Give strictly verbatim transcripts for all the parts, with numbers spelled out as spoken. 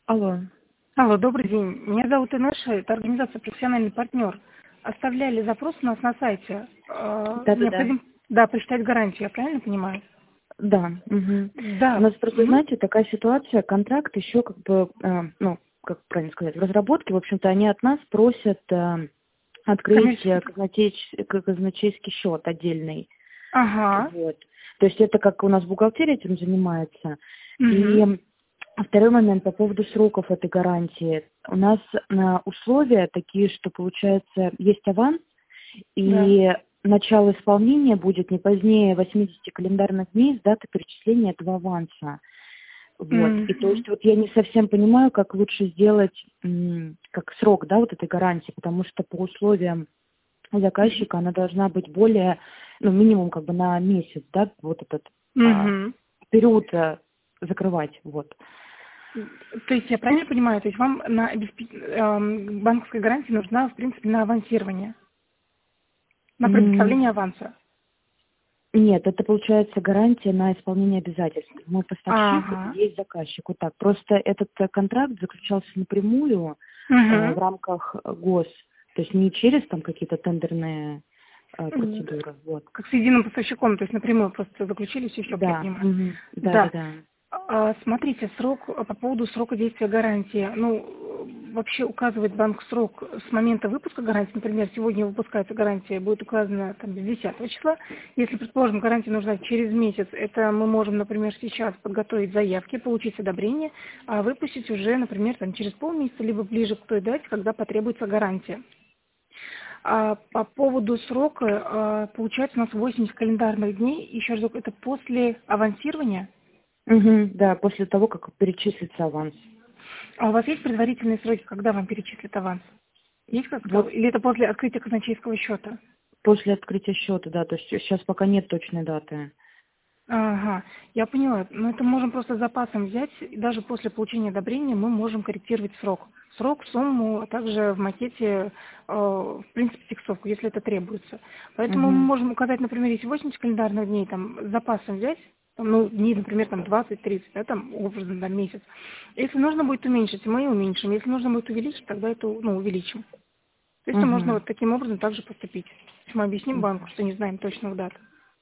Алло. Алло, добрый день. Меня зовут Инесса, это организация «Профессиональный партнер». Оставляли запрос у нас на сайте. Э, Да-да-да. необходимо, да, прочитать гарантию, я правильно понимаю? Да. Мгм. У Да. нас просто, Мгм. знаете, такая ситуация, контракт еще как бы, э, ну, как правильно сказать, в разработке, в общем-то, они от нас просят э, открыть э, Коммерческий. казначеич- к- казначейский счет отдельный. Ага. Вот. То есть это как у нас бухгалтерия этим занимается. И Угу. второй момент по поводу сроков этой гарантии. У нас э, условия такие, что получается есть аванс, Да. и начало исполнения будет не позднее восьмидесяти календарных дней с даты перечисления этого аванса. Вот. И то Мгм. есть вот я не совсем понимаю, как лучше сделать, м, как срок, да, вот этой гарантии, потому что по условиям Мгм. заказчика она должна быть более, ну, минимум как бы на месяц, да, вот этот а, Мгм. период а, закрывать, вот. То есть я правильно понимаю, то есть вам на обеспе- эм, банковская гарантия нужна, в принципе, на авансирование, на М, предоставление аванса? Нет, это получается гарантия на исполнение обязательств. Мы поставщик, Ага. есть заказчик. Вот так. Просто этот э, контракт заключался напрямую э, в Угу. рамках э, ГОС, то есть не через там какие-то тендерные э, процедуры. Вот. Как с единым поставщиком, то есть напрямую просто заключились и все, я Да, понимаю. мгм. Да, да, Да. да. А, Смотрите, срок, а, по поводу срока действия гарантии. Ну, э, вообще указывает банк срок с момента выпуска гарантии. Например, сегодня выпускается гарантия, будет указана там без десятого числа. Если, предположим, гарантия нужна через месяц, это мы можем, например, сейчас подготовить заявки, получить одобрение, а выпустить уже, например, там, через полмесяца, либо ближе к той дате, когда потребуется гарантия. А по поводу срока, а, получается у нас восемьдесят календарных дней. Еще раз, это после авансирования? Мгм. Да, после того, как перечислится аванс. А у вас есть предварительные сроки, когда вам перечислят аванс? Есть как-то? Вот Или это после открытия казначейского счета? после открытия счета, да, то есть сейчас пока нет точной даты. Ага, я поняла. Но это можем просто запасом взять, и даже после получения одобрения мы можем корректировать срок. Срок, сумму, а также в макете, э, в принципе, текстовку, если это требуется. Поэтому мы Мгм. можем указать, например, если восемьдесят календарных дней, там, с запасом взять, там, ну, дней, например, там двадцать-тридцать, да, там, образно, там, месяц. Если нужно будет уменьшить, мы и уменьшим. Если нужно будет увеличить, тогда это, ну, увеличим. То есть можно Мгм. вот таким образом также поступить. То есть мы объясним банку, что не знаем точных дат.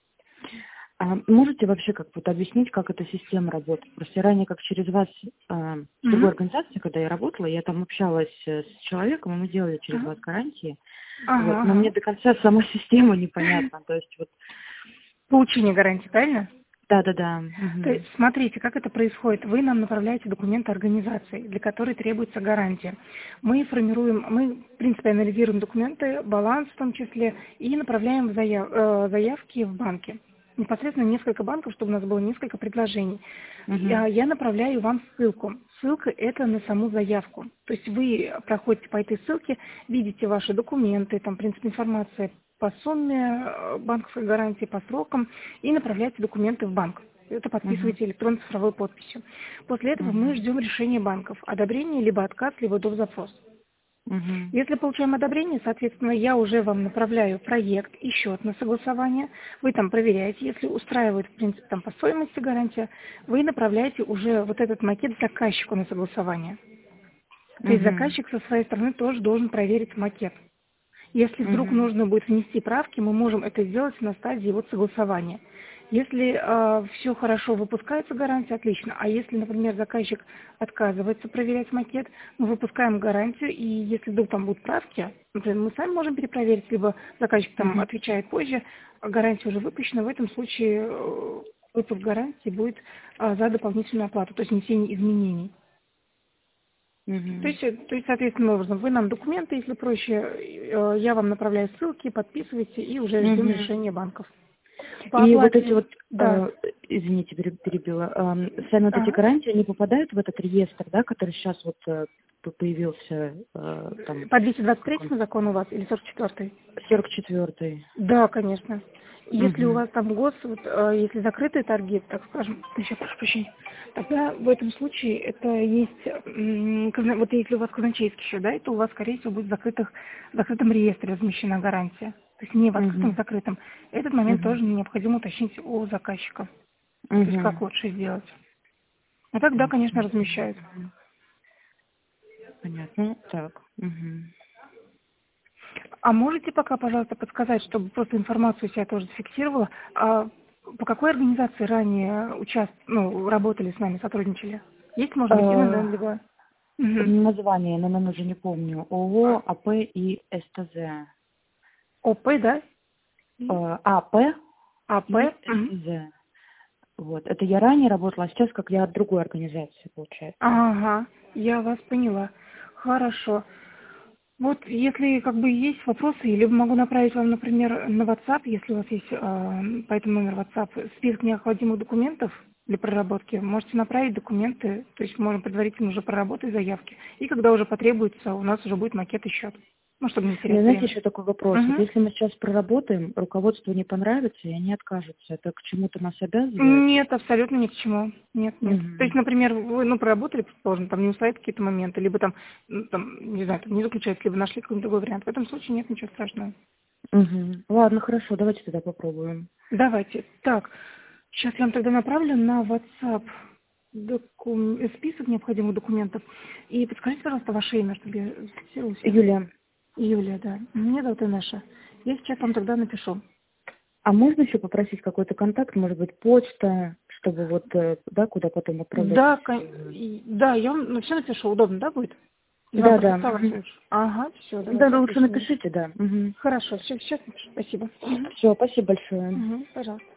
А можете вообще как вот объяснить, как эта система работает? Просто я ранее как через вас а, в другой Мгм. организации, когда я работала, я там общалась э, с человеком, и мы делали через Ага, вас гарантии. Вот. ага. Но мне ага. до конца сама система непонятна. То есть вот Получение гарантии, правильно? да-да-да. То есть, Мгм. смотрите, как это происходит. Вы нам направляете документы организации, для которой требуется гарантия. Мы формируем, мы, в принципе, анализируем документы, баланс в том числе, и направляем заяв- э, заявки в банки. Непосредственно несколько банков, чтобы у нас было несколько предложений. Мгм. Я я направляю вам ссылку. Ссылка – это на саму заявку. То есть вы проходите по этой ссылке, видите ваши документы, там, в принципе, информация по сумме э, банковской гарантии, по срокам, и направляете документы в банк. Это Мгм. подписываете электронной цифровой подписью. После этого мы Мгм. ждем решения банков. Одобрение, либо отказ, либо доп. Запрос. Мгм. Если получаем одобрение, соответственно, я уже вам направляю проект и счет на согласование. Вы там проверяете, если устраивает, в принципе, там по стоимости гарантия, вы направляете уже вот этот макет заказчику на согласование. То есть Мгм. заказчик со своей стороны тоже должен проверить макет. Если вдруг Мгм. нужно будет внести правки, мы можем это сделать на стадии вот согласования. Если все хорошо, выпускается гарантия, отлично. А если, например, заказчик отказывается проверять макет, мы выпускаем гарантию, и если вдруг там будут правки, например, мы сами можем перепроверить, либо заказчик там Мгм. отвечает позже, а гарантия уже выпущена, в этом случае э, выпуск гарантии будет а, за дополнительную оплату, то есть внесение изменений. То Мгм. есть, э, то есть, соответственным образом, вы нам документы, если проще, э, я вам направляю ссылки, подписывайте и уже ждем Мгм. решения банков. По И вот эти оплате, вот, да, э, извините, пере- перебила, эм, сами вот эти ага. гарантии, они попадают в этот реестр, да, который сейчас вот э, п- появился э, там, По двести двадцать как он, третьему закону у вас или сорок четвёртый? сорок четвёртый. Да, конечно. Если у Угу. вас там гос, вот, э, если закрытые торги, так скажем, еще прошу прощения, тогда в этом случае это есть, м, казна- вот если у вас казначейский счет, да, это у вас, скорее всего, будет в закрытых, в закрытом реестре размещена гарантия. То есть не в открытом, Угу. в закрытом. Этот момент Угу. тоже необходимо уточнить у заказчика. То есть Угу. как лучше сделать. А так, да, конечно, размещают. Понятно. Так. Угу. А можете пока, пожалуйста, подсказать, чтобы просто информацию себя тоже зафиксировала, а по какой организации ранее участ... ну, работали с нами, сотрудничали? Есть, может быть, именно либо... Угу. Название, но я уже не помню. ООО, АП и СТЗ. ОП, да? АП АП. и СТЗ. Вот. Это я ранее работала, а сейчас как я от другой организации, получается. Ага, я вас поняла. Хорошо. Вот если как бы есть вопросы, либо могу направить вам, например, на WhatsApp, если у вас есть э, по этому номеру WhatsApp список необходимых документов для проработки, можете направить документы, то есть можем предварительно уже проработать заявки. И когда уже потребуется, у нас уже будет макет и счет. Ну, чтобы не терять Знаете, время. еще такой вопрос. Угу. Вот если мы сейчас проработаем, руководству не понравится, и они откажутся. Это к чему-то нас обязывает? Нет, абсолютно ни к чему. Нет, нет. Угу. То есть, например, вы ну, проработали, предположим, там не устраивают какие-то моменты, либо там, ну, там, не знаю, там не заключается, либо нашли какой-то другой вариант. В этом случае нет ничего страшного. Угу. Ладно, хорошо, давайте тогда попробуем. Давайте. Так, сейчас я вам тогда направлю на WhatsApp докум... список необходимых документов. И подскажите, пожалуйста, ваше имя, чтобы я зафиксировала себя. Юлия. Юлия, да. Меня зовут Инесса. Я сейчас вам тогда напишу. А можно еще попросить какой-то контакт, может быть, почта, чтобы вот, да, куда потом отправлять? Да, кон... да, я вам ну, все напишу. Удобно, да, будет? Да, да. Угу. Ага, все, давайте. Да, да, лучше напишите, да. Угу. Хорошо, все, сейчас напишу. Спасибо. Все, спасибо большое. Угу, пожалуйста.